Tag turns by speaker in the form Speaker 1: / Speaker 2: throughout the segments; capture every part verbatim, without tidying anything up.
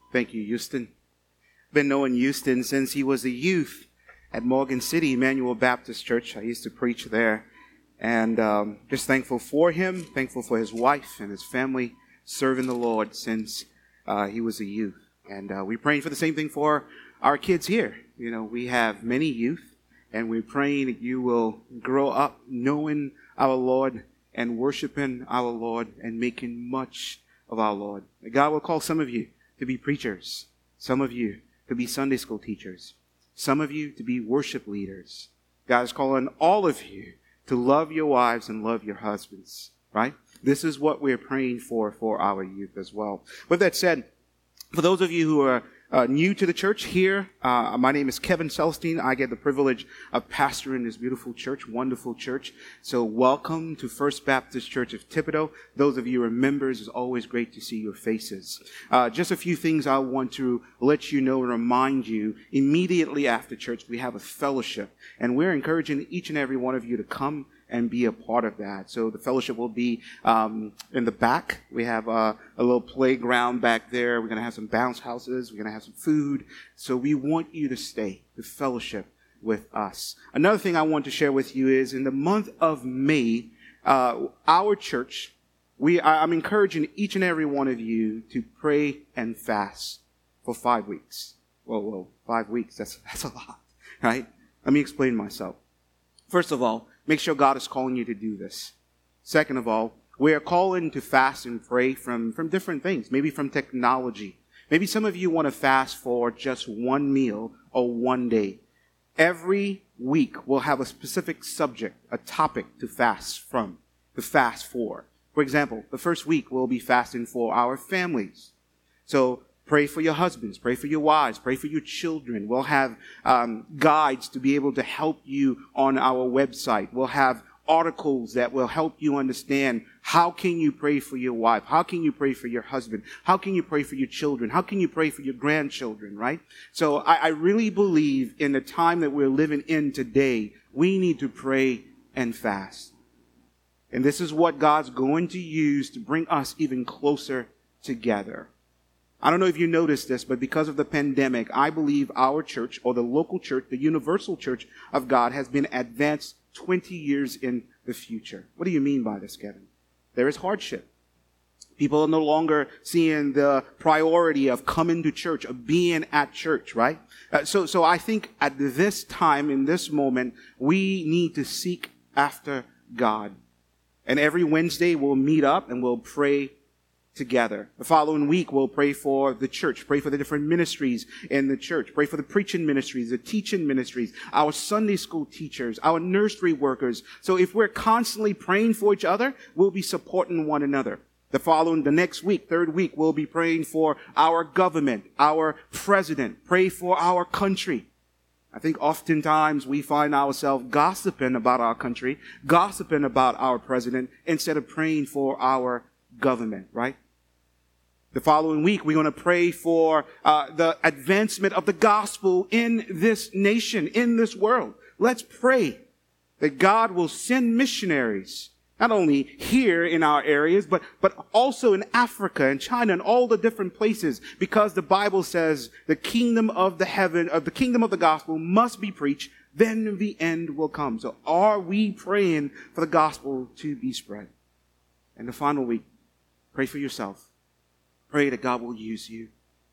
Speaker 1: Thank you, Houston. Been knowing Houston since he was a youth at Morgan City Emmanuel Baptist Church. I used to preach there. And um, just thankful for him, thankful for his wife and his family serving the Lord since uh, he was a youth. And uh, we're praying for the same thing for our kids here. You know, we have many youth, and we're praying that you will grow up knowing our Lord and worshiping our Lord and making much of our Lord. God will call some of you to be preachers, some of you to be Sunday school teachers, some of you to be worship leaders. God is calling all of you to love your wives and love your husbands, right? This is what we're praying for for our youth as well. With that said, for those of you who are Uh, new to the church here, uh, my name is Kevin Celestine. I get the privilege of pastoring this beautiful church, wonderful church. So welcome to First Baptist Church of Thibodaux. Those of you who are members, it's always great to see your faces. Uh, just a few things I want to let you know and remind you. Immediately after church, we have a fellowship, and we're encouraging each and every one of you to come and be a part of that. So the fellowship will be um, in the back. We have uh, a little playground back there. We're going to have some bounce houses. We're going to have some food. So we want you to stay, to fellowship with us. Another thing I want to share with you is in the month of May, uh, our church, we I'm encouraging each and every one of you to pray and fast for five weeks. Whoa, whoa, five weeks. That's, that's a lot, right? Let me explain myself. First of all, make sure God is calling you to do this. Second of all, we are calling to fast and pray from, from different things, maybe from technology. Maybe some of you want to fast for just one meal or one day. Every week we'll have a specific subject, a topic to fast from, to fast for. For example, the first week we'll be fasting for our families. So pray for your husbands, pray for your wives, pray for your children. We'll have um, guides to be able to help you on our website. We'll have articles that will help you understand how can you pray for your wife? How can you pray for your husband? How can you pray for your children? How can you pray for your grandchildren, right? So I, I really believe in the time that we're living in today, we need to pray and fast. And this is what God's going to use to bring us even closer together. I don't know if you noticed this, but because of the pandemic, I believe our church, or the local church, the universal church of God, has been advanced twenty years in the future. What do you mean by this, Kevin? There is hardship. People are no longer seeing the priority of coming to church, of being at church, right? Uh, so, so I think at this time, in this moment, we need to seek after God. And every Wednesday we'll meet up and we'll pray together. The following week, we'll pray for the church, pray for the different ministries in the church, pray for the preaching ministries, the teaching ministries, our Sunday school teachers, our nursery workers. So if we're constantly praying for each other, we'll be supporting one another. The following, the next week, third week, we'll be praying for our government, our president, pray for our country. I think oftentimes we find ourselves gossiping about our country, gossiping about our president, instead of praying for our government, right? The following week, we're going to pray for uh, the advancement of the gospel in this nation, in this world. Let's pray that God will send missionaries, not only here in our areas, but, but also in Africa and China and all the different places, because the Bible says the kingdom of the heaven, of the kingdom of the gospel must be preached, then the end will come. So are we praying for the gospel to be spread? And the final week, pray for yourself. Pray that God will use you.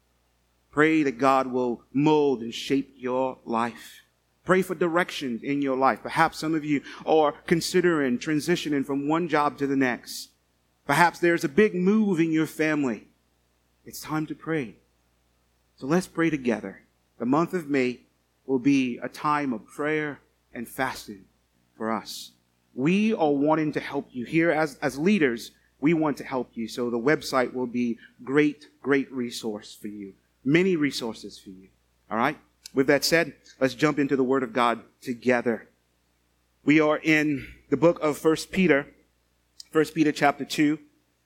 Speaker 1: Pray that God will mold and shape your life. Pray for direction in your life. Perhaps some of you are considering transitioning from one job to the next. Perhaps there's a big move in your family. It's time to pray. So let's pray together. The month of May will be a time of prayer and fasting for us. We are wanting to help you here as, as leaders. We want to help you. So the website will be great, great resource for you. Many resources for you. All right? With that said, let's jump into the Word of God together. We are in the book of First Peter, First Peter chapter two.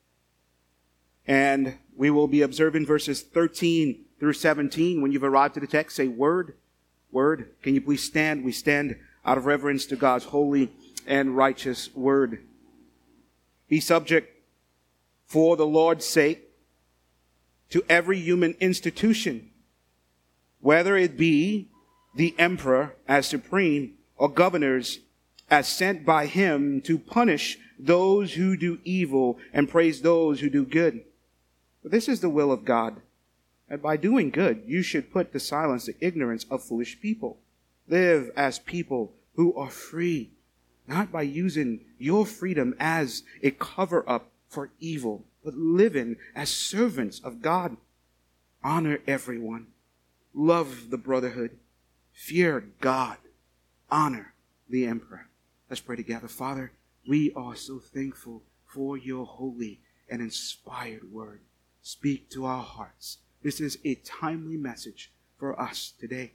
Speaker 1: And we will be observing verses thirteen through seventeen. When you've arrived to the text, say word, word. Can you please stand? We stand out of reverence to God's holy and righteous word. Be subject for the Lord's sake to every human institution, whether it be the emperor as supreme or governors as sent by him to punish those who do evil and praise those who do good. But this is the will of God, that by doing good you should put to silence the ignorance of foolish people. Live as people who are free, not by using your freedom as a cover-up for evil, but living as servants of God. Honor everyone. Love the brotherhood. Fear God. Honor the emperor. Let's pray together. Father, we are so thankful for your holy and inspired word. Speak to our hearts. This is a timely message for us today.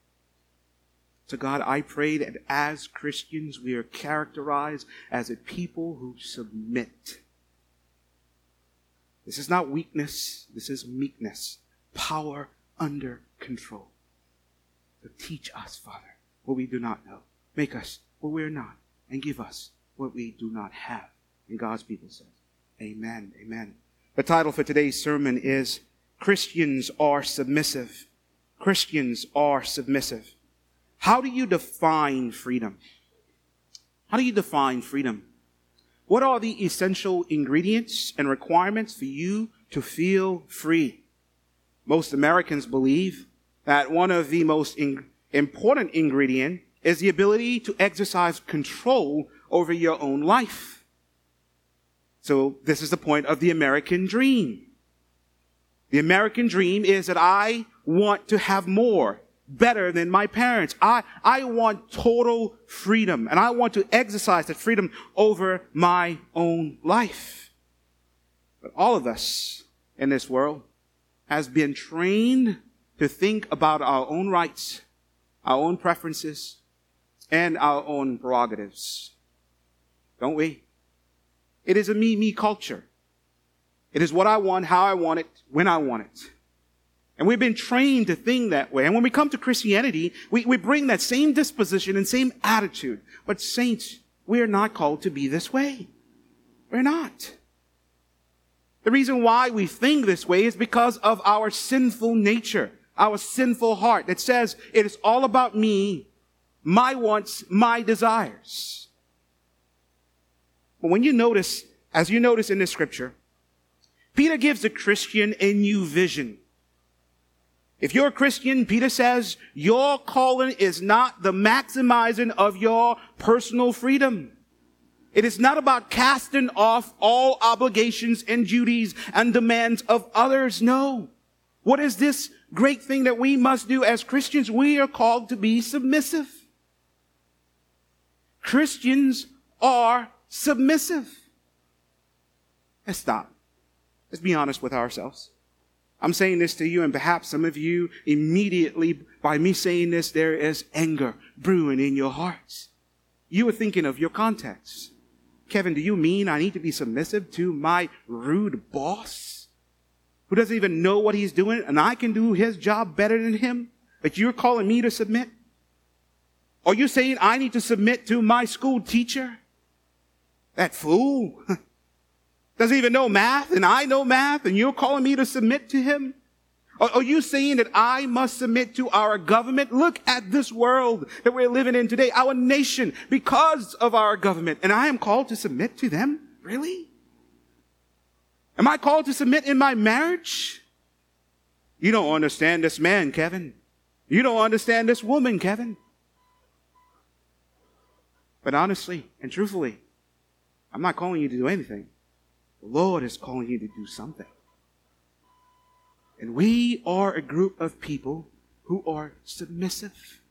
Speaker 1: So God, I pray that as Christians we are characterized as a people who submit. This is not weakness. This is meekness. Power under control. So teach us, Father, what we do not know. Make us what we are not. And give us what we do not have. And God's people says, amen, amen. The title for today's sermon is Christians Are Submissive. Christians are submissive. How do you define freedom? How do you define freedom? What are the essential ingredients and requirements for you to feel free? Most Americans believe that one of the most in- important ingredients is the ability to exercise control over your own life. So this is the point of the American dream. The American dream is that I want to have more, better than my parents. I, I want total freedom, and I want to exercise that freedom over my own life. But all of us in this world has been trained to think about our own rights, our own preferences, and our own prerogatives. Don't we? It is a me, me culture. It is what I want, how I want it, when I want it. And we've been trained to think that way. And when we come to Christianity, we, we bring that same disposition and same attitude. But saints, we are not called to be this way. We're not. The reason why we think this way is because of our sinful nature, our sinful heart that says it is all about me, my wants, my desires. But when you notice, as you notice in this scripture, Peter gives the Christian a new vision. If you're a Christian, Peter says, your calling is not the maximizing of your personal freedom. It is not about casting off all obligations and duties and demands of others. No. What is this great thing that we must do as Christians? We are called to be submissive. Christians are submissive. Let's stop. Let's be honest with ourselves. I'm saying this to you, and perhaps some of you immediately, by me saying this, there is anger brewing in your hearts. You are thinking of your context. Kevin, do you mean I need to be submissive to my rude boss who doesn't even know what he's doing and I can do his job better than him? But you're calling me to submit? Are you saying I need to submit to my school teacher? That fool doesn't even know math, and I know math, and you're calling me to submit to him? Are, are you saying that I must submit to our government? Look at this world that we're living in today, our nation, because of our government, and I am called to submit to them? Really? Am I called to submit in my marriage? You don't understand this man, Kevin. You don't understand this woman, Kevin. But honestly and truthfully, I'm not calling you to do anything. The Lord is calling you to do something. And we are a group of people who are submissive.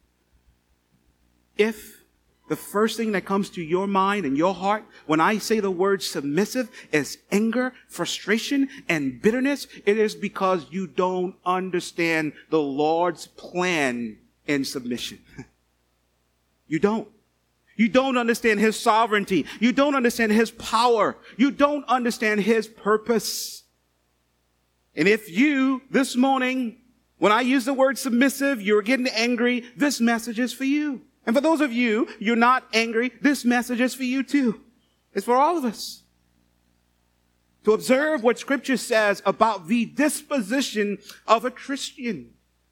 Speaker 1: If the first thing that comes to your mind and your heart when I say the word submissive is anger, frustration, and bitterness, it is because you don't understand the Lord's plan in submission. You don't. You don't understand His sovereignty. You don't understand His power. You don't understand His purpose. And if you, this morning, when I use the word submissive, you're getting angry, this message is for you. And for those of you, you're not angry, this message is for you too. It's for all of us. to observe what Scripture says about the disposition of a Christian.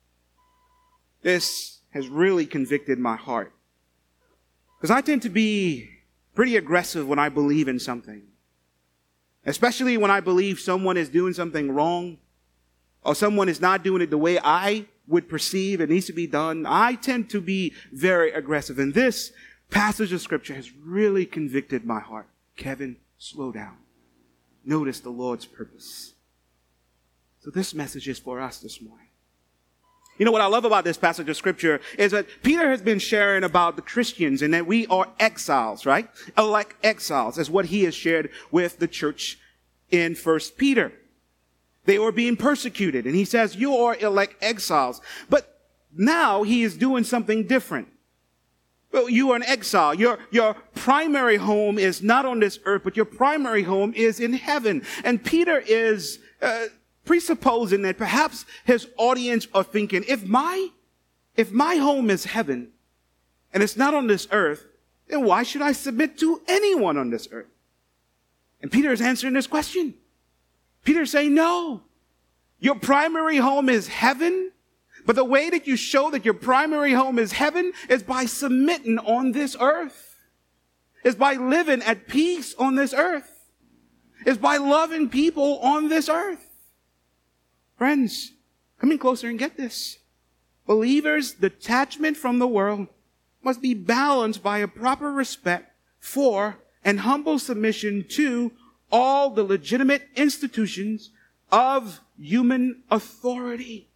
Speaker 1: This has really convicted my heart, because I tend to be pretty aggressive when I believe in something, especially when I believe someone is doing something wrong or someone is not doing it the way I would perceive it needs to be done. I tend to be very aggressive, and this passage of Scripture has really convicted my heart. Kevin, slow down. Notice the Lord's purpose. So this message is for us this morning. You know what I love about this passage of Scripture is that Peter has been sharing about the Christians and that we are exiles, right? Elect exiles is what he has shared with the church in First Peter. They were being persecuted, and he says, you are elect exiles. But now he is doing something different. Well, you are an exile. Your, your primary home is not on this earth, but your primary home is in heaven. And Peter is uh, presupposing that perhaps his audience are thinking, if my, if my home is heaven and it's not on this earth, then why should I submit to anyone on this earth? And Peter is answering this question. Peter's saying, no, your primary home is heaven, but the way that you show that your primary home is heaven is by submitting on this earth, is by living at peace on this earth, is by loving people on this earth. Friends, come in closer and get this. Believers' detachment from the world must be balanced by a proper respect for and humble submission to all the legitimate institutions of human authority.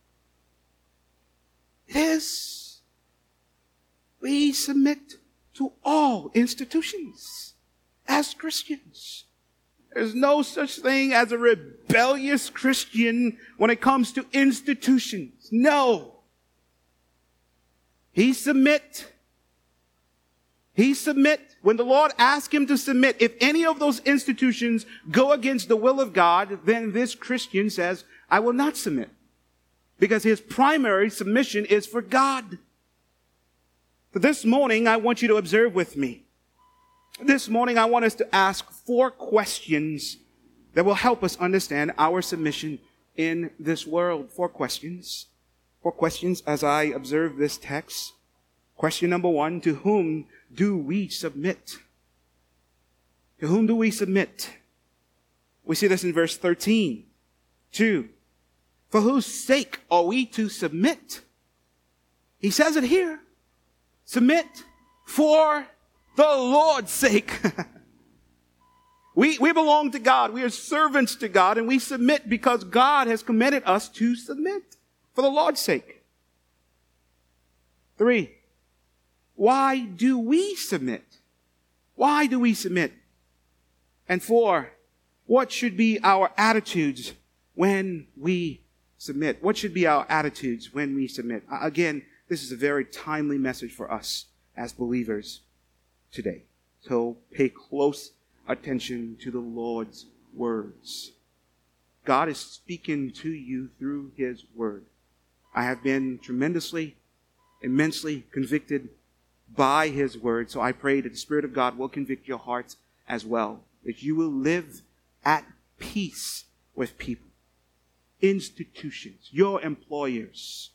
Speaker 1: It is. We submit to all institutions as Christians. There's no such thing as a rebellious Christian when it comes to institutions. No. He submit. He submit. When the Lord asks him to submit, if any of those institutions go against the will of God, then this Christian says, I will not submit. Because his primary submission is for God. But this morning, I want you to observe with me. This morning, I want us to ask four questions that will help us understand our submission in this world. Four questions. Four questions as I observe this text. Question number one, to whom do we submit? To whom do we submit? We see this in verse thirteen. Two, for whose sake are we to submit? He says it here. Submit for the Lord's sake. we, we belong to God. We are servants to God, and we submit because God has commanded us to submit for the Lord's sake. Three, why do we submit? Why do we submit? And four, what should be our attitudes when we submit? What should be our attitudes when we submit? Again, this is a very timely message for us as believers today. So pay close attention to the Lord's words. God is speaking to you through His word. I have been tremendously, immensely convicted by His word. So I pray that the Spirit of God will convict your hearts as well. That you will live at peace with people, institutions, your employers,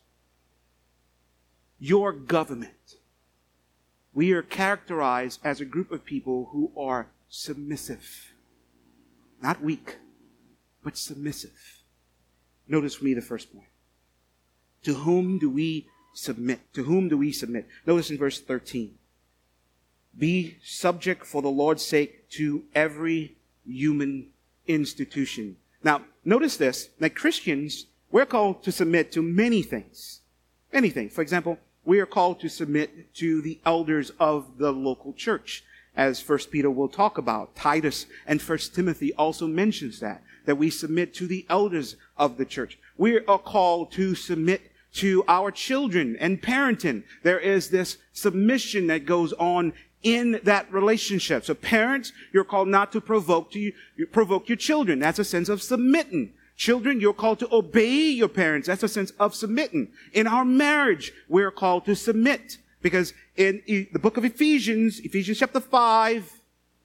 Speaker 1: your government. We are characterized as a group of people who are submissive. Not weak, but submissive. Notice for me the first point. To whom do we submit? To whom do we submit? Notice in verse thirteen. Be subject for the Lord's sake to every human institution. Now, notice this, that Christians, we're called to submit to many things. Many things. For example, we are called to submit to the elders of the local church, as First Peter will talk about. Titus and First Timothy also mentions that, that we submit to the elders of the church. We are called to submit to our children and parenting. There is this submission that goes on in that relationship. So parents, you're called not to provoke to you, you provoke your children. That's a sense of submitting. Children, you're called to obey your parents. That's a sense of submitting. In our marriage, we're called to submit. Because in the book of Ephesians, Ephesians chapter five,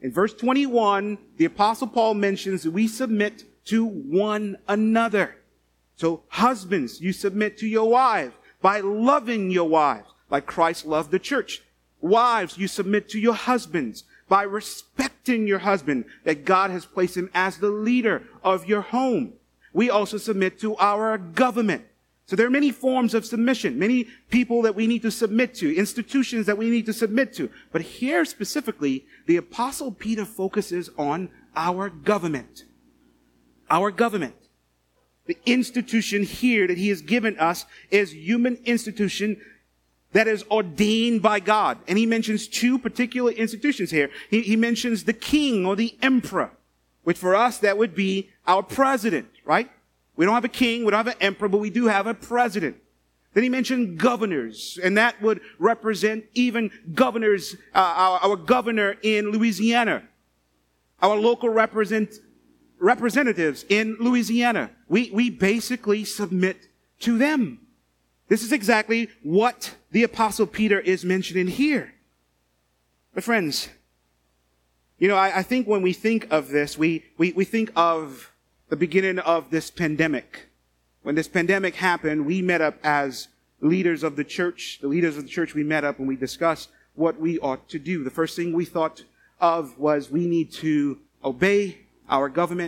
Speaker 1: In verse twenty-one, the Apostle Paul mentions that we submit to one another. So husbands, you submit to your wives by loving your wives, like Christ loved the church. Wives, you submit to your husbands by respecting your husband, that God has placed him as the leader of your home. We also submit to our government. So there are many forms of submission, many people that we need to submit to, institutions that we need to submit to. But here specifically, the Apostle Peter focuses on our government. Our government. The institution here that he has given us is human institution that is ordained by God. And he mentions two particular institutions here. He, he mentions the king or the emperor, which for us that would be our president, right? We don't have a king, we don't have an emperor, but we do have a president. Then he mentioned governors, and that would represent even governors, uh, our, our governor in Louisiana, our local represent, representatives in Louisiana. We, we basically submit to them. This is exactly what the Apostle Peter is mentioning here. But friends, you know, I, I think when we think of this, we, we, we think of the beginning of this pandemic. When this pandemic happened, we met up as leaders of the church. The leaders of the church, we met up and we discussed what we ought to do. The first thing we thought of was we need to obey our government.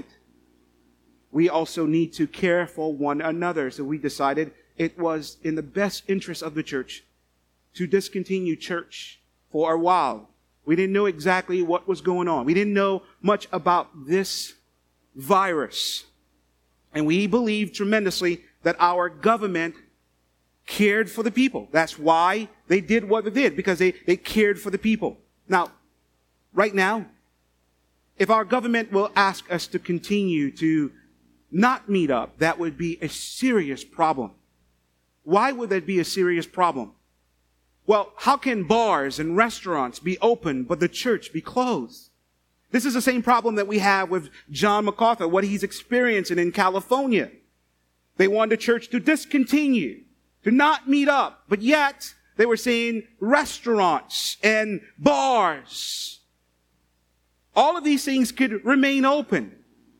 Speaker 1: We also need to care for one another. So we decided it was in the best interest of the church to discontinue church for a while. We didn't know exactly what was going on. We didn't know much about this virus. And we believed tremendously that our government cared for the people. That's why they did what they did, because they, they cared for the people. Now, right now, if our government will ask us to continue to not meet up, that would be a serious problem. Why would that be a serious problem? Well, how can bars and restaurants be open but the church be closed? This is the same problem that we have with John MacArthur, what he's experiencing in California. They wanted the church to discontinue, to not meet up, but yet they were saying restaurants and bars. All of these things could remain open.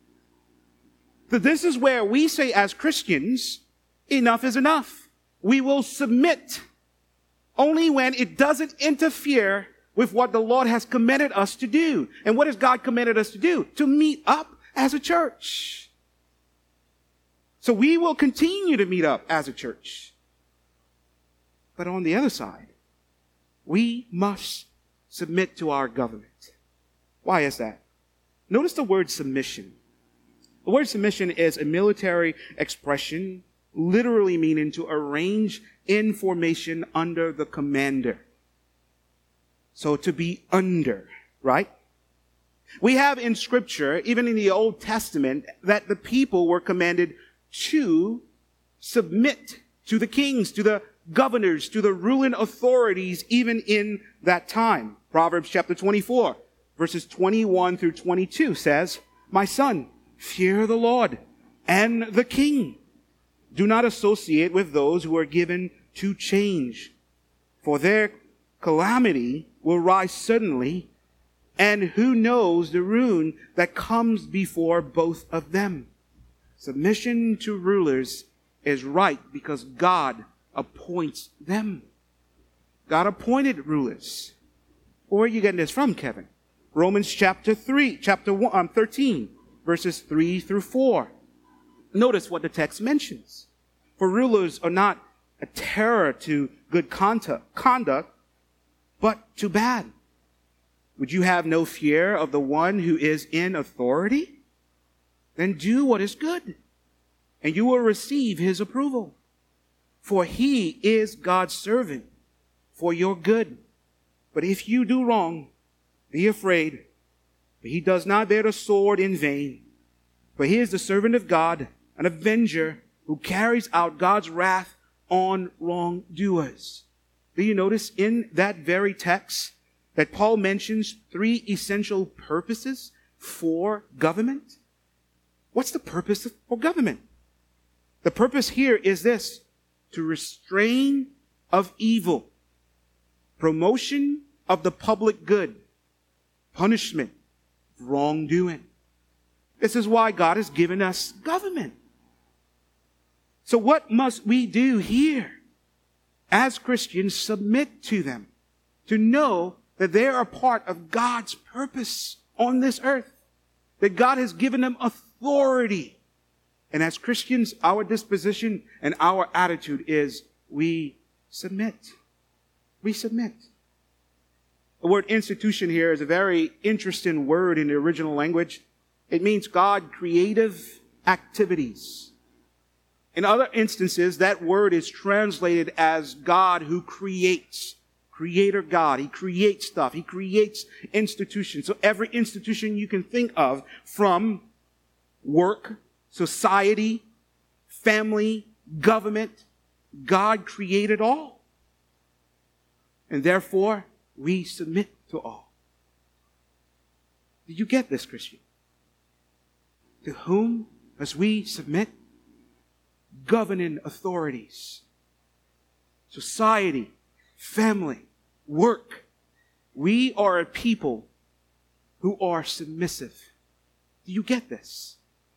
Speaker 1: But this is where we say as Christians, enough is enough. We will submit only when it doesn't interfere with what the Lord has commanded us to do. And what has God commanded us to do? To meet up as a church. So we will continue to meet up as a church. But on the other side, we must submit to our government. Why is that? Notice the word submission. The word submission is a military expression, literally meaning to arrange in formation under the commander. So to be under, right? We have in Scripture, even in the Old Testament, that the people were commanded to submit to the kings, to the governors, to the ruling authorities, even in that time. Proverbs chapter twenty-four, verses twenty-one through twenty-two says, "My son, fear the Lord and the king. Do not associate with those who are given to change, for their calamity will rise suddenly, and who knows the ruin that comes before both of them." Submission to rulers is right because God appoints them. God appointed rulers. Where are you getting this from, Kevin? Romans chapter three, chapter one, um, thirteen, verses three through four. Notice what the text mentions. For rulers are not a terror to good conduct, conduct, but to bad. Would you have no fear of the one who is in authority? Then do what is good, and you will receive his approval. For he is God's servant for your good. But if you do wrong, be afraid, for he does not bear the sword in vain. For he is the servant of God, an avenger who carries out God's wrath on wrongdoers. Do you notice in that very text that Paul mentions three essential purposes for government? What's the purpose for government? The purpose here is this: to restrain of evil, promotion of the public good, punishment wrongdoing. This is why God has given us government. So what must we do here? As Christians, submit to them, to know that they are a part of God's purpose on this earth, that God has given them authority. And as Christians, our disposition and our attitude is we submit. We submit. The word institution here is a very interesting word in the original language. It means God creative activities. In other instances, that word is translated as God who creates. Creator God. He creates stuff. He creates institutions. So every institution you can think of, from work, society, family, government, God created all. And therefore, we submit to all. Did you get this, Christian? To whom must we submit? Governing authorities, society, family, work. We are a people who are submissive. Do you get this?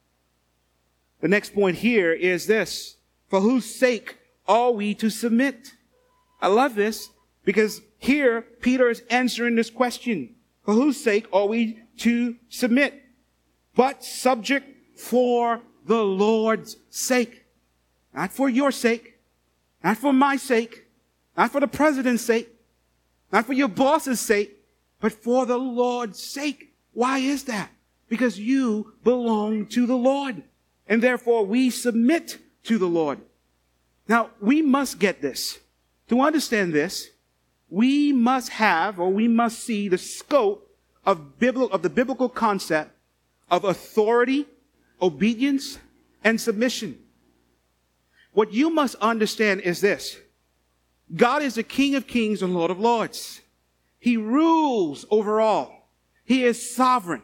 Speaker 1: The next point here is this. For whose sake are we to submit? I love this because here Peter is answering this question. For whose sake are we to submit? But subject for the Lord's sake. Not for your sake, not for my sake, not for the president's sake, not for your boss's sake, but for the Lord's sake. Why is that? Because you belong to the Lord, and therefore we submit to the Lord. Now, we must get this. To understand this, we must have, or we must see the scope of, bibli- of the biblical concept of authority, obedience, and submission. What you must understand is this. God is the King of kings and Lord of lords. He rules over all. He is sovereign.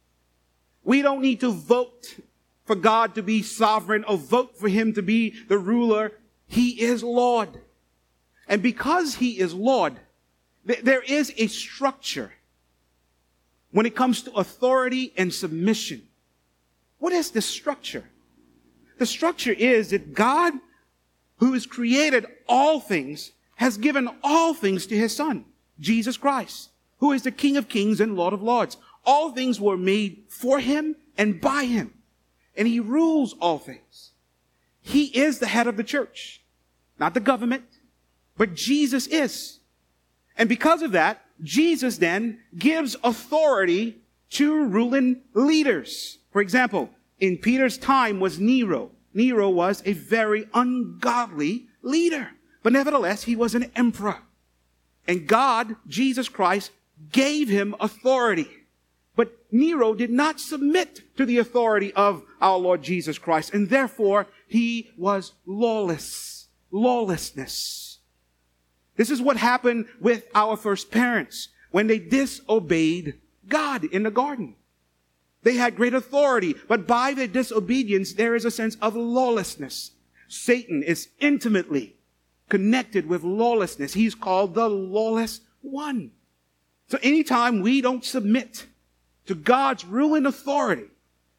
Speaker 1: We don't need to vote for God to be sovereign or vote for him to be the ruler. He is Lord. And because he is Lord, th- there is a structure when it comes to authority and submission. What is this structure? The structure is that God, who has created all things, has given all things to his Son, Jesus Christ, who is the King of kings and Lord of lords. All things were made for him and by him, and he rules all things. He is the head of the church, not the government, but Jesus is. And because of that, Jesus then gives authority to ruling leaders. For example, in Peter's time was Nero. Nero was a very ungodly leader, but nevertheless, he was an emperor. And God, Jesus Christ, gave him authority. But Nero did not submit to the authority of our Lord Jesus Christ, and therefore he was lawless. Lawlessness. This is what happened with our first parents when they disobeyed God in the garden. They had great authority, but by their disobedience, there is a sense of lawlessness. Satan is intimately connected with lawlessness. He's called the lawless one. So anytime we don't submit to God's ruling authority,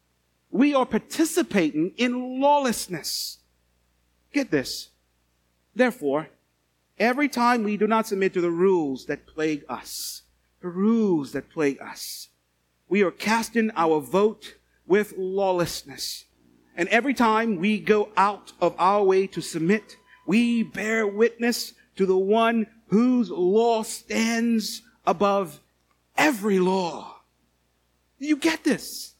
Speaker 1: we are participating in lawlessness. Get this. Therefore, every time we do not submit to the rules that plague us, the rules that plague us, we are casting our vote with lawlessness. And every time we go out of our way to submit, we bear witness to the one whose law stands above every law. You get this?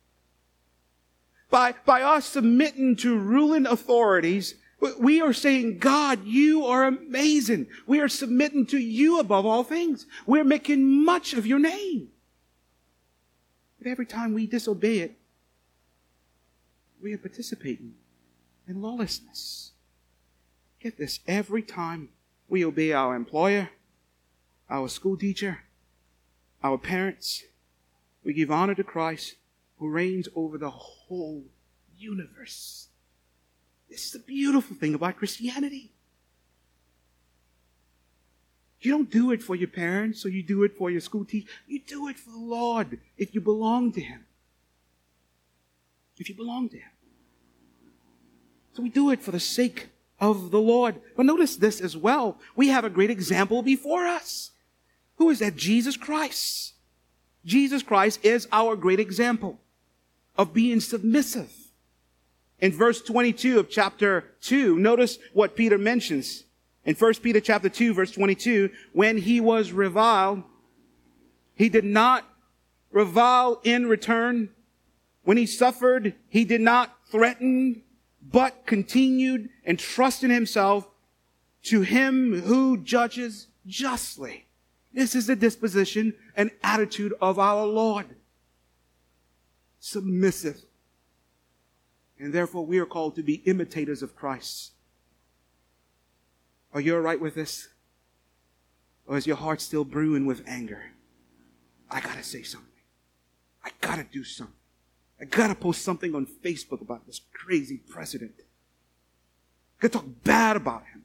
Speaker 1: By, by us submitting to ruling authorities, we are saying, God, you are amazing. We are submitting to you above all things. We're making much of your name. But every time we disobey it, we are participating in lawlessness. Get this, every time we obey our employer, our school teacher, our parents, we give honor to Christ who reigns over the whole universe. This is the beautiful thing about Christianity. You don't do it for your parents or you do it for your school teacher. You do it for the Lord if you belong to Him. If you belong to Him. So we do it for the sake of the Lord. But notice this as well. We have a great example before us. Who is that? Jesus Christ. Jesus Christ is our great example of being submissive. In verse twenty-two of chapter two, notice what Peter mentions. In First Peter chapter two, verse twenty-two, when he was reviled, he did not revile in return. When he suffered, he did not threaten, but continued entrusting himself to him who judges justly. This is the disposition and attitude of our Lord. Submissive. And therefore we are called to be imitators of Christ. Are you all right with this? Or is your heart still brewing with anger? I gotta say something. I gotta do something. I gotta post something on Facebook about this crazy president. I gotta talk bad about him.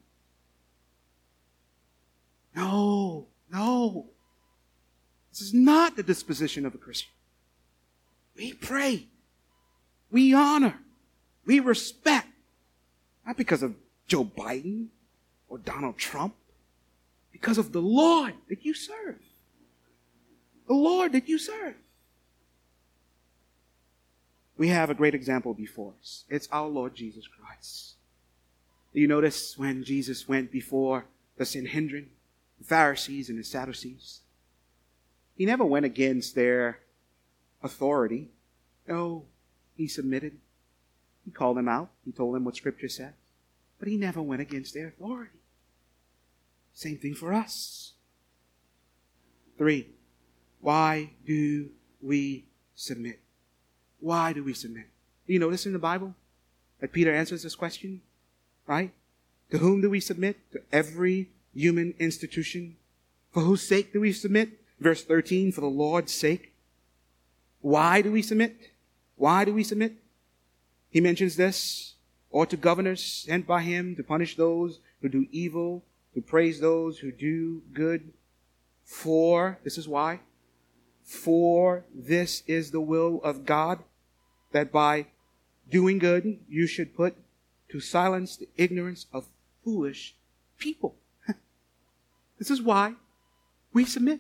Speaker 1: No, no. This is not the disposition of a Christian. We pray. We honor. We respect. Not because of Joe Biden or Donald Trump. Because of the Lord that you serve. The Lord that you serve. We have a great example before us. It's our Lord Jesus Christ. Do you notice when Jesus went before the Sanhedrin, the Pharisees and the Sadducees? He never went against their authority. No, he submitted. He called them out. He told them what Scripture says. But he never went against their authority. Same thing for us. Three, why do we submit? Why do we submit? Do you notice in the Bible that Peter answers this question? Right? To whom do we submit? To every human institution. For whose sake do we submit? Verse thirteen, for the Lord's sake. Why do we submit? Why do we submit? He mentions this. Or to governors sent by him to punish those who do evil, to praise those who do good. For, this is why. For this is the will of God, that by doing good you should put to silence the ignorance of foolish people. This is why we submit.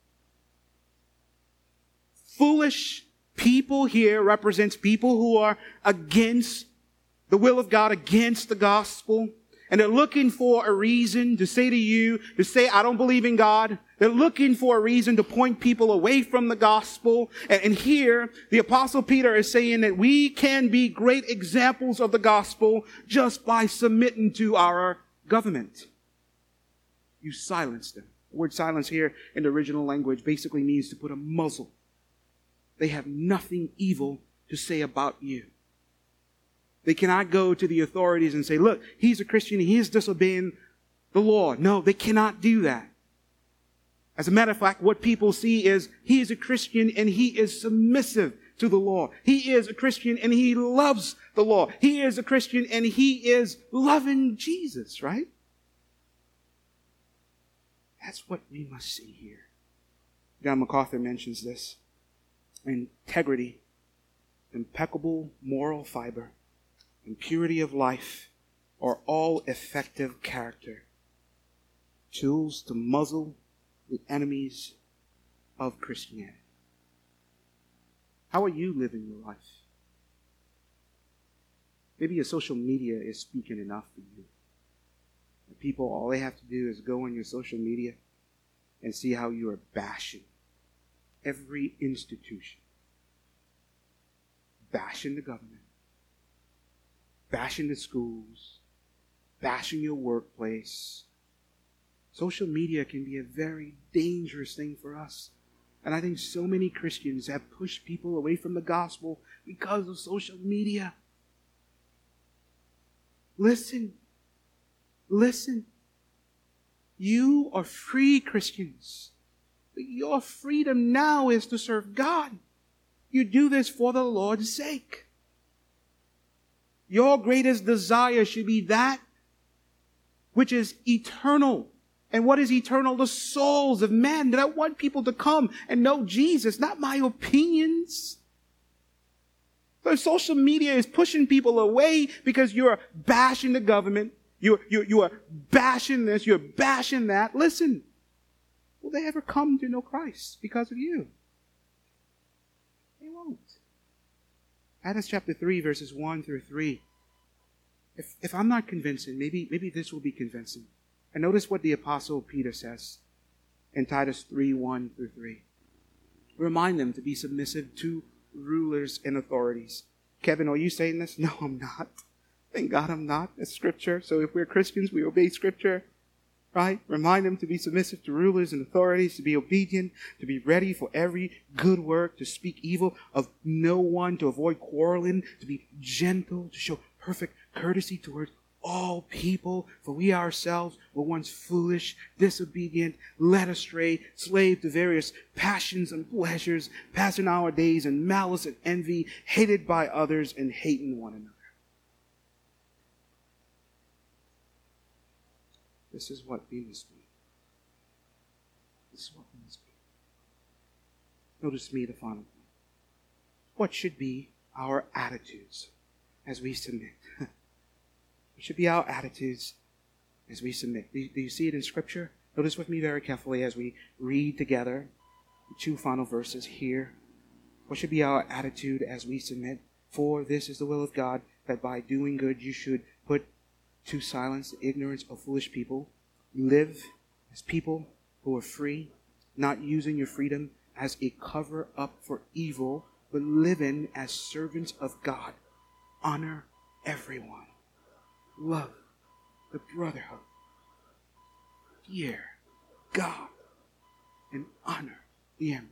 Speaker 1: Foolish people here represents people who are against the will of God, against the gospel. And they're looking for a reason to say to you, to say, I don't believe in God. They're looking for a reason to point people away from the gospel. And, and here, the Apostle Peter is saying that we can be great examples of the gospel just by submitting to our government. You silence them. The word silence here in the original language basically means to put a muzzle. They have nothing evil to say about you. They cannot go to the authorities and say, look, he's a Christian, he is disobeying the law. No, they cannot do that. As a matter of fact, what people see is he is a Christian and he is submissive to the law. He is a Christian and he loves the law. He is a Christian and he is loving Jesus, right? That's what we must see here. John MacArthur mentions this. Integrity, impeccable moral fiber, and purity of life are all effective character. Tools to muzzle the enemies of Christianity. How are you living your life? Maybe your social media is speaking enough for you. And people, all they have to do is go on your social media and see how you are bashing every institution. Bashing the government. Bashing the schools, bashing your workplace. Social media can be a very dangerous thing for us. And I think so many Christians have pushed people away from the gospel because of social media. Listen. Listen. You are free Christians. But your freedom now is to serve God. You do this for the Lord's sake. Your greatest desire should be that which is eternal And what is eternal? The souls of men. That I want people to come and know Jesus, not my opinions. So social media is pushing people away because you're bashing the government. You're, you're, you are bashing this. You're bashing that. Listen, will they ever come to know Christ because of you? They won't. Acts chapter three, verses one through three. If, if I'm not convincing, maybe, maybe this will be convincing. And notice what the Apostle Peter says in Titus three, one through three. Remind them to be submissive to rulers and authorities. Kevin, are you saying this? No, I'm not. Thank God I'm not. It's Scripture. So if we're Christians, we obey Scripture. Right? Remind them to be submissive to rulers and authorities, to be obedient, to be ready for every good work, to speak evil of no one, to avoid quarreling, to be gentle, to show perfect courtesy towards all people, for we ourselves were once foolish, disobedient, led astray, slave to various passions and pleasures, passing our days in malice and envy, hated by others and hating one another. This is what we must be. This is what we must be. Notice me, the final point. What should be our attitudes as we submit? What should be our attitudes as we submit? Do you, do you see it in Scripture? Notice with me very carefully as we read together the two final verses here. What should be our attitude as we submit? For this is the will of God, that by doing good you should put to silence the ignorance of foolish people. Live as people who are free, not using your freedom as a cover-up for evil, but living as servants of God. Honor everyone. Love the brotherhood. Fear God. And honor the emperor.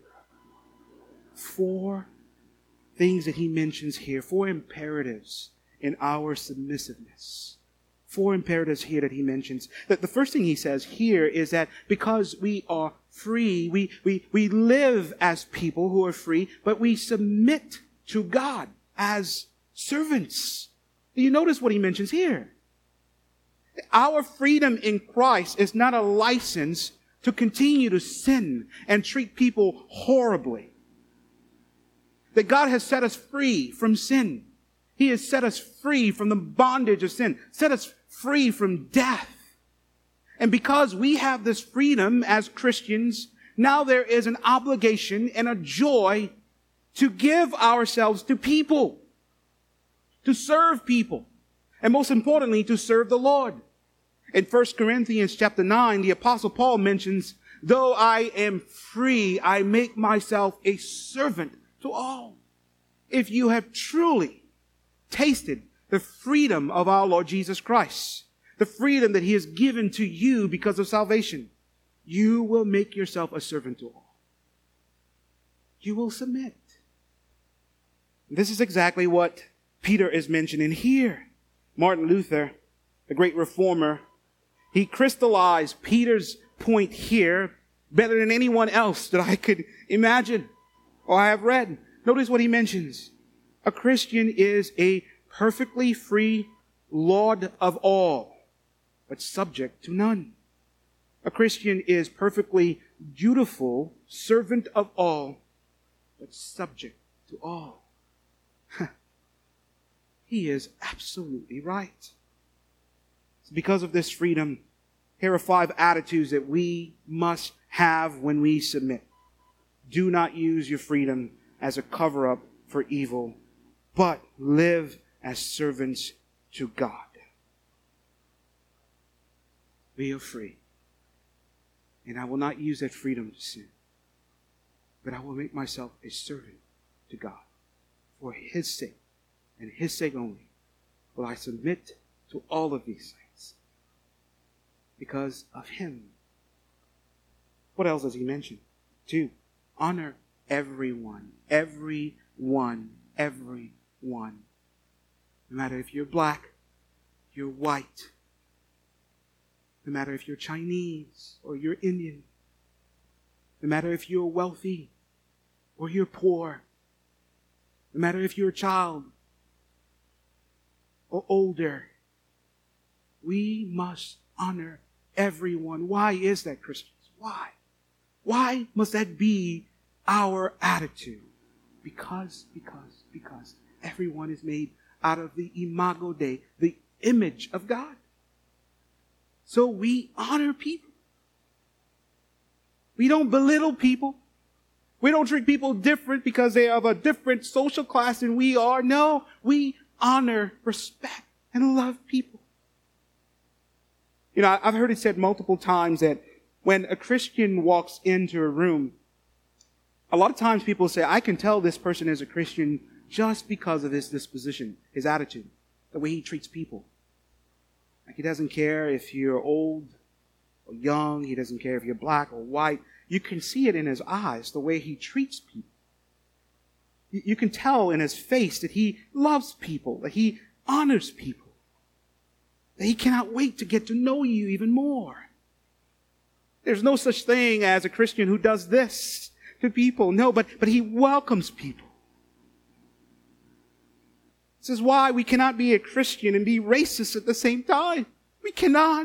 Speaker 1: Four things that he mentions here. Four imperatives in our submissiveness. Four imperatives here that he mentions. That the first thing he says here is that because we are free, we, we, we live as people who are free, but we submit to God as servants. Do you notice what he mentions here? Our freedom in Christ is not a license to continue to sin and treat people horribly. That God has set us free from sin. He has set us free from the bondage of sin, set us free from death. And because we have this freedom as Christians, now there is an obligation and a joy to give ourselves to people, to serve people, and most importantly, to serve the Lord. In First Corinthians chapter nine, the Apostle Paul mentions, though I am free, I make myself a servant to all. If you have truly tasted the freedom of our Lord Jesus Christ, the freedom that he has given to you because of salvation, you will make yourself a servant to all. You will submit. This is exactly what Peter is mentioning here. Martin Luther, the great reformer, he crystallized Peter's point here better than anyone else that I could imagine or I have read. Notice what he mentions. A Christian is a perfectly free Lord of all, but subject to none. A Christian is perfectly dutiful servant of all, but subject to all. He is absolutely right. Because of this freedom, here are five attitudes that we must have when we submit. Do not use your freedom as a cover-up for evil, but live as servants to God. We are free. And I will not use that freedom to sin, but I will make myself a servant to God. For his sake, and his sake only, will I submit to all of these things. Because of him. What else does he mention? Two, honor everyone. Everyone. Everyone. No matter if you're black, you're white. No matter if you're Chinese or you're Indian. No matter if you're wealthy or you're poor. No matter if you're a child or older. We must honor everyone. Why is that, Christians? Why? Why must that be our attitude? Because, because, because everyone is made out of the imago Dei, the image of God. So we honor people. We don't belittle people. We don't treat people different because they are of a different social class than we are. No, we honor, respect, and love people. You know, I've heard it said multiple times that when a Christian walks into a room, a lot of times people say, I can tell this person is a Christian just because of his disposition, his attitude, the way he treats people. Like he doesn't care if you're old or young. He doesn't care if you're black or white. You can see it in his eyes, the way he treats people. You can tell in his face that he loves people, that he honors people, that he cannot wait to get to know you even more. There's no such thing as a Christian who does this to people. No, but, but he welcomes people. This is why we cannot be a Christian and be racist at the same time. We cannot.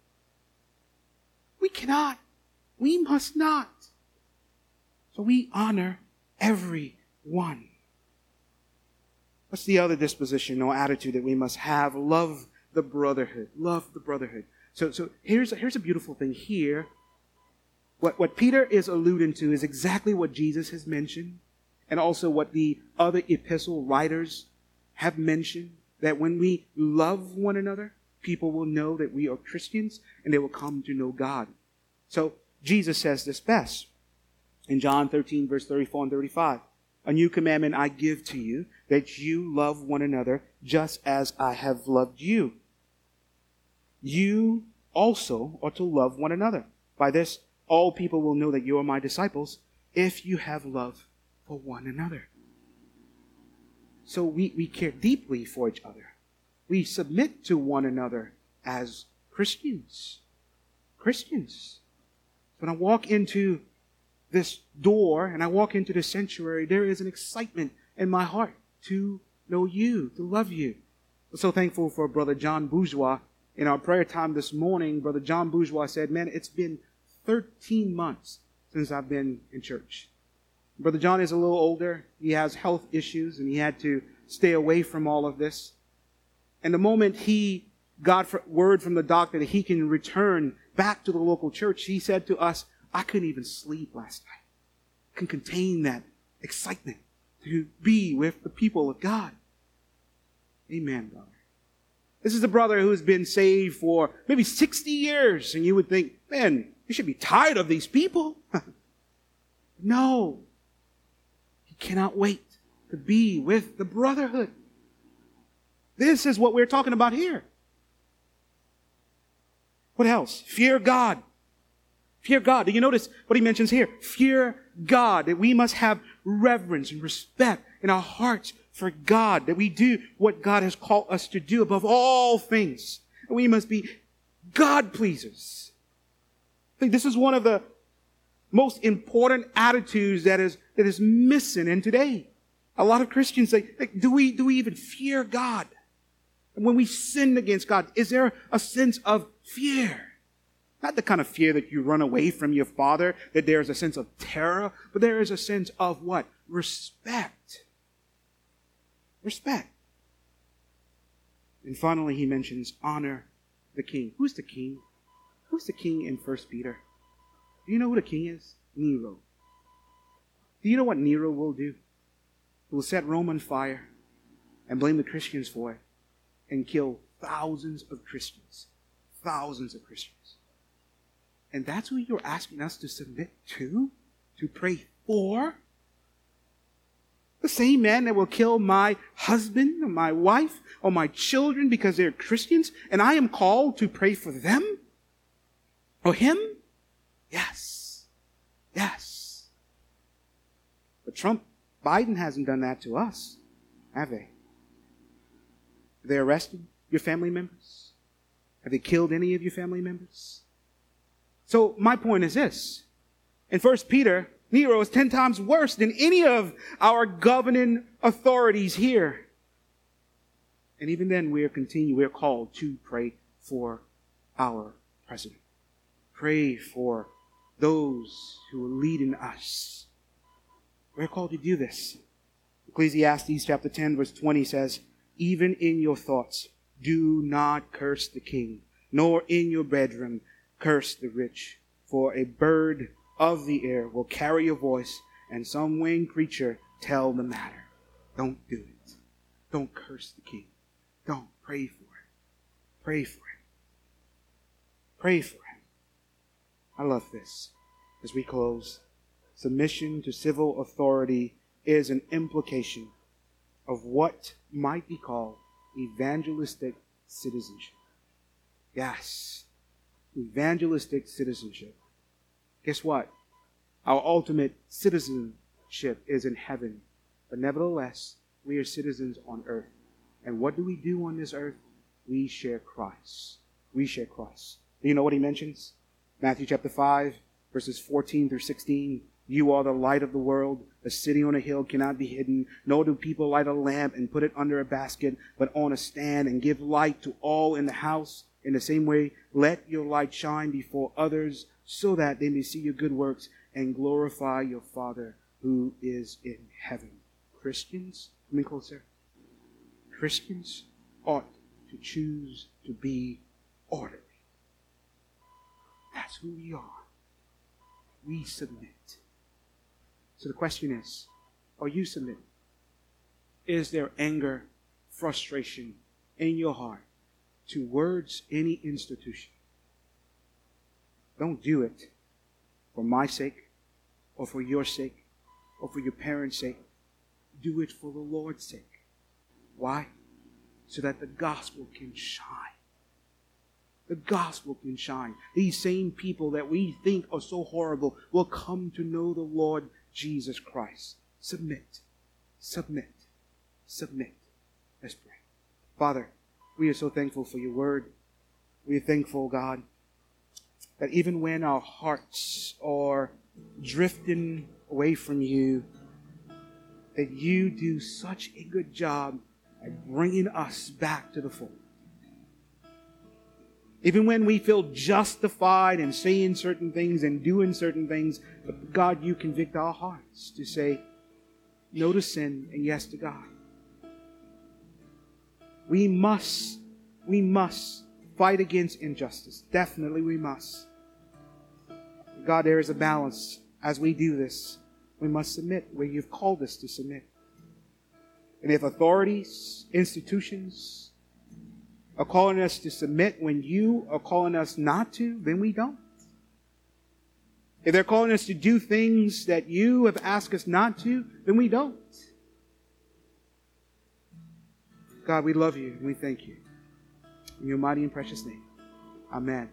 Speaker 1: We cannot. We must not. So we honor everyone. What's the other disposition or attitude that we must have? Love the brotherhood. Love the brotherhood. So, so here's, a, here's a beautiful thing here. What, what Peter is alluding to is exactly what Jesus has mentioned, and also what the other epistle writers have mentioned, that when we love one another, people will know that we are Christians and they will come to know God. So Jesus says this best in John thirteen, verse thirty-four and thirty-five. A new commandment I give to you, that you love one another just as I have loved you. You also are to love one another. By this, all people will know that you are my disciples, if you have love for one another. So we, we care deeply for each other. We submit to one another as Christians. Christians. When I walk into this door and I walk into the sanctuary, there is an excitement in my heart to know you, to love you. I'm so thankful for Brother John Bourgeois. In our prayer time this morning, Brother John Bourgeois said, man, it's been thirteen months since I've been in church. Brother John is a little older. He has health issues and he had to stay away from all of this. And the moment he got word from the doctor that he can return back to the local church, he said to us, I couldn't even sleep last night. I couldn't contain that excitement to be with the people of God. Amen, brother. This is a brother who has been saved for maybe sixty years, and you would think, man, you should be tired of these people. No. He cannot wait to be with the brotherhood. This is what we're talking about here. What else? Fear God. Fear God. Do you notice what he mentions here? Fear God. That we must have reverence and respect in our hearts for God. That we do what God has called us to do above all things. And we must be God pleasers. I think this is one of the most important attitudes that is, that is missing in today. A lot of Christians say, do we, do we even fear God? And when we sin against God, is there a sense of fear? Not the kind of fear that you run away from your father, that there is a sense of terror, but there is a sense of what? Respect. Respect. And finally, he mentions honor the king. Who's the king? Who's the king in First Peter? Do you know who the king is? Nero. Do you know what Nero will do? He will set Rome on fire and blame the Christians for it and kill thousands of Christians. Thousands of Christians. And that's who you're asking us to submit to? To pray for? The same man that will kill my husband or my wife or my children because they're Christians, and I am called to pray for them? Or him? Yes. Yes. But Trump, Biden hasn't done that to us, have they? Have they arrested your family members? Have they killed any of your family members? So my point is this. In First Peter, Nero is ten times worse than any of our governing authorities here. And even then, we are continue, we are called to pray for our president. Pray for those who are leading us. We're called to do this. Ecclesiastes chapter ten verse twenty says, even in your thoughts, do not curse the king, nor in your bedroom curse the rich. For a bird of the air will carry your voice, and some winged creature tell the matter. Don't do it. Don't curse the king. Don't. Pray for him. Pray for him. Pray for him. I love this. As we close, submission to civil authority is an implication of what might be called evangelistic citizenship. Yes, evangelistic citizenship. Guess what? Our ultimate citizenship is in heaven. But nevertheless, we are citizens on earth. And what do we do on this earth? We share Christ. We share Christ. Do you know what he mentions? Matthew chapter five, verses fourteen through sixteen. You are the light of the world. A city on a hill cannot be hidden. Nor do people light a lamp and put it under a basket, but on a stand, and give light to all in the house. In the same way, let your light shine before others, so that they may see your good works and glorify your Father who is in heaven. Christians, come in closer. Christians ought to choose to be orderly. That's who we are. We submit. So the question is, are you submitting? Is there anger, frustration in your heart towards any institution? Don't do it for my sake or for your sake or for your parents' sake. Do it for the Lord's sake. Why? So that the gospel can shine. The gospel can shine. These same people that we think are so horrible will come to know the Lord Jesus Christ. Submit. Submit. Submit. Let's pray. Father, we are so thankful for your word. We are thankful, God, that even when our hearts are drifting away from you, that you do such a good job at bringing us back to the fold. Even when we feel justified in saying certain things and doing certain things, but God, you convict our hearts to say no to sin and yes to God. We must, we must fight against injustice. Definitely we must. God, there is a balance. As we do this, we must submit where you've called us to submit. And if authorities, institutions are calling us to submit when you are calling us not to, then we don't. If they're calling us to do things that you have asked us not to, then we don't. God, we love you and we thank you. In your mighty and precious name. Amen.